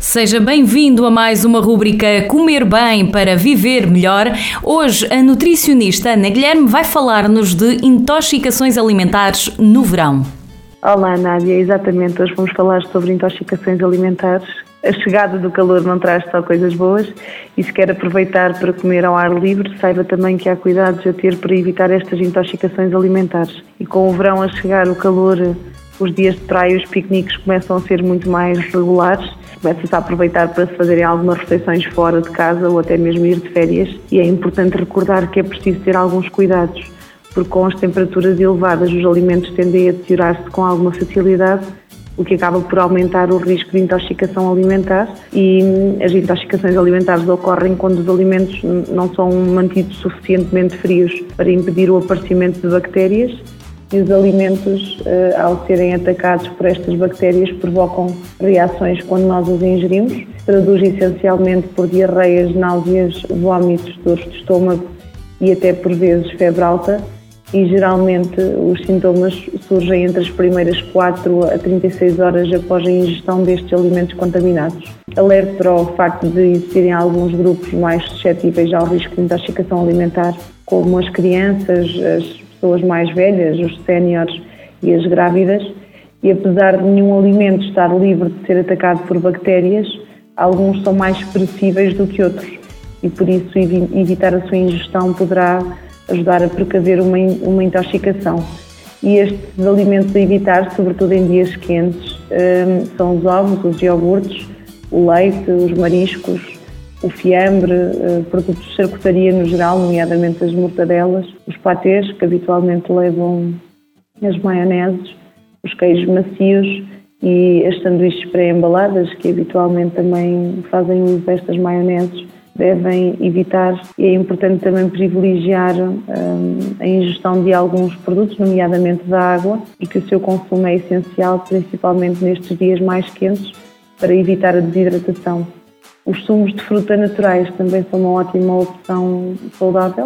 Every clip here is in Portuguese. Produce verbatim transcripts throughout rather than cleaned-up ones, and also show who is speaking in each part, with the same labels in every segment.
Speaker 1: Seja bem-vindo a mais uma rúbrica Comer Bem para Viver Melhor. Hoje a nutricionista Ana Guilherme vai falar-nos de intoxicações alimentares no verão.
Speaker 2: Olá Nádia, exatamente, hoje vamos falar sobre intoxicações alimentares. A chegada do calor não traz só coisas boas e se quer aproveitar para comer ao ar livre, saiba também que há cuidados a ter para evitar estas intoxicações alimentares. E com o verão a chegar, o calor, os dias de praia e os piqueniques começam a ser muito mais regulares. Começa-se a aproveitar para se fazerem algumas refeições fora de casa ou até mesmo ir de férias. E é importante recordar que é preciso ter alguns cuidados, porque com as temperaturas elevadas os alimentos tendem a deteriorar-se com alguma facilidade, o que acaba por aumentar o risco de intoxicação alimentar, e as intoxicações alimentares ocorrem quando os alimentos não são mantidos suficientemente frios para impedir o aparecimento de bactérias, e os alimentos, ao serem atacados por estas bactérias, provocam reações quando nós os ingerimos. Traduz essencialmente por diarreias, náuseas, vômitos, dores de estômago e até por vezes febre alta. E geralmente os sintomas surgem entre as primeiras quatro a trinta e seis horas após a ingestão destes alimentos contaminados. Alerto para o facto de existirem alguns grupos mais suscetíveis ao risco de intoxicação alimentar, como as crianças, as pessoas mais velhas, os séniores e as grávidas, e apesar de nenhum alimento estar livre de ser atacado por bactérias, alguns são mais perecíveis do que outros e por isso evitar a sua ingestão poderá ajudar a precaver uma, uma intoxicação. E estes alimentos a evitar, sobretudo em dias quentes, um, são os ovos, os iogurtes, o leite, os mariscos, o fiambre, uh, produtos de charcutaria no geral, nomeadamente as mortadelas, os patês, que habitualmente levam as maioneses, os queijos macios e as sanduíches pré-embaladas, que habitualmente também fazem uso destas maioneses, devem evitar. E é importante também privilegiar um, a ingestão de alguns produtos, nomeadamente da água, e que o seu consumo é essencial, principalmente nestes dias mais quentes, para evitar a desidratação. Os sumos de fruta naturais também são uma ótima opção saudável,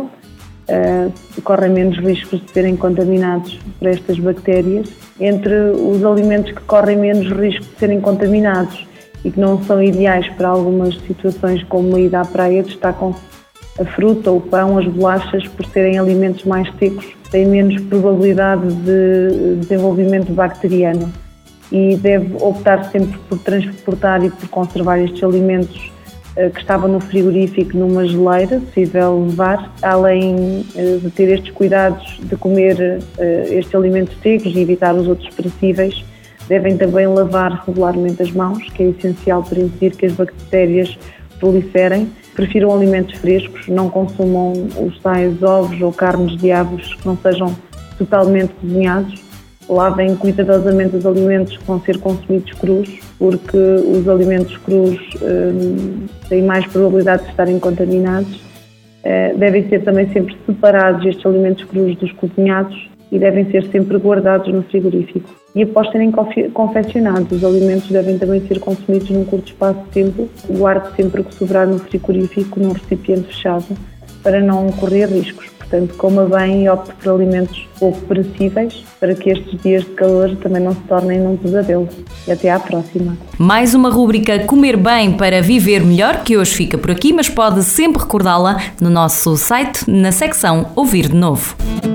Speaker 2: uh, correm menos riscos de serem contaminados por estas bactérias. Entre os alimentos que correm menos risco de serem contaminados e que não são ideais para algumas situações como uma ida à praia, destacam-se a fruta, o pão, as bolachas, por serem alimentos mais secos, têm menos probabilidade de desenvolvimento bacteriano e deve optar sempre por transportar e por conservar estes alimentos uh, que estavam no frigorífico numa geleira, se possível levar, além uh, de ter estes cuidados de comer uh, estes alimentos secos e evitar os outros perecíveis. Devem também lavar regularmente as mãos, que é essencial para impedir que as bactérias proliferem. Prefiram alimentos frescos, não consumam os tais ovos ou carnes de aves que não sejam totalmente cozinhados. Lavem cuidadosamente os alimentos que vão ser consumidos crus, porque os alimentos crus hum, têm mais probabilidade de estarem contaminados. Uh, devem ser também sempre separados estes alimentos crus dos cozinhados e devem ser sempre guardados no frigorífico. E após serem confeccionados, os alimentos devem também ser consumidos num curto espaço de tempo. Guarde sempre o que sobrar no frigorífico, num recipiente fechado, para não correr riscos. Portanto, coma bem e opte por alimentos pouco perecíveis, para que estes dias de calor também não se tornem num pesadelo. E até à próxima.
Speaker 1: Mais uma rúbrica Comer Bem para Viver Melhor, que hoje fica por aqui, mas pode sempre recordá-la no nosso site, na secção Ouvir de Novo.